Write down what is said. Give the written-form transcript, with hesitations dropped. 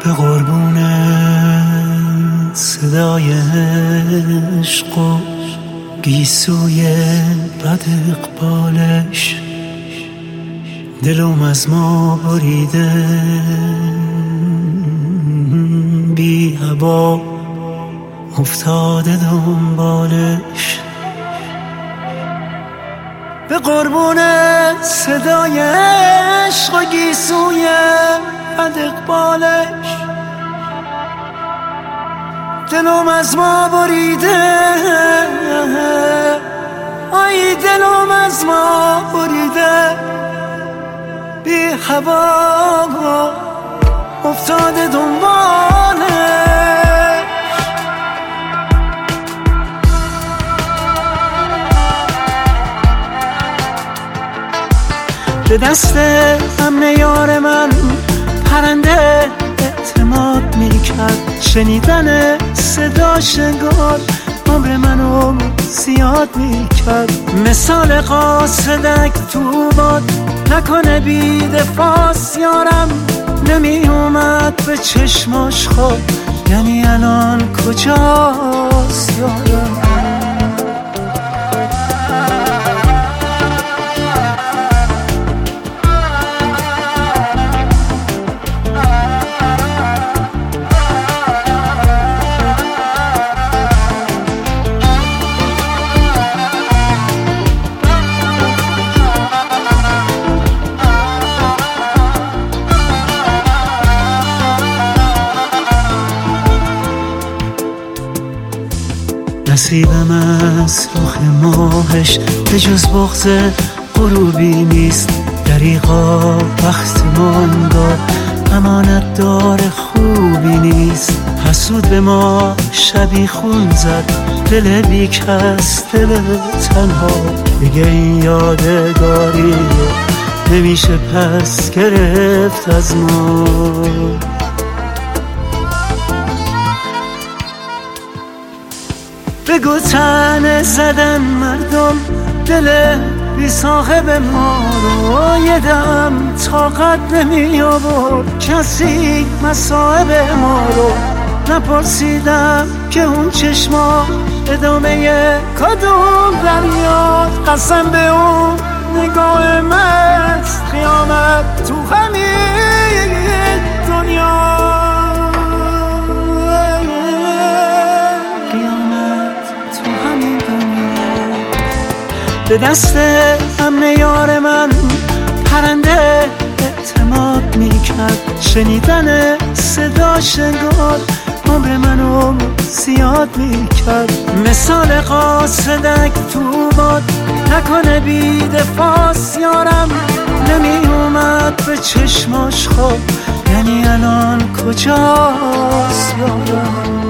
به قربون صدای عشق و گیسوی بد اقبالش دلم از ما بریده بی هوا افتاده دنبالش. به قربون صدای عشق و گیسوی بد اقبالش دلم از ما بریده، آی دلم از ما بریده بی هوا افتاده دنبالش. به دست امن یار من پرنده اعتماد میکرد، شنیدن صداش انگار عمر منو زیاد میکرد. مثال قاصدک تو باد نکنه بی دفاس یارم، نمی اومد به چشماش خواب، یعنی الان کجاست یارم؟ نصیبم از رخ ماهش به جز بغض غروبی نیست، دریغا وقتمان داد امانت دار خوبی نیست. حسود به ما شبی خون زد، دل بی کس دل تنها، دیگه این یادگاری نمیشه پس گرفت از ما. بگو تنه زدن مردم دل بی صاحب ما رو، یه دم طاقت نمی آورد کسی مصائب ما رو. نپرسیدم که اون چشما ادامه کدوم دریاد، قسم به اون نگاه مست قیامت تو همین دنیا. به دست امن یار من پرنده اعتماد میکرد، شنیدن صداش انگار عمر منو زیاد میکرد. مثال قاصدک تو باد نکنه بی دفاس یارم، نمی اومد به چشماش خواب، یعنی الان کجاست یارم؟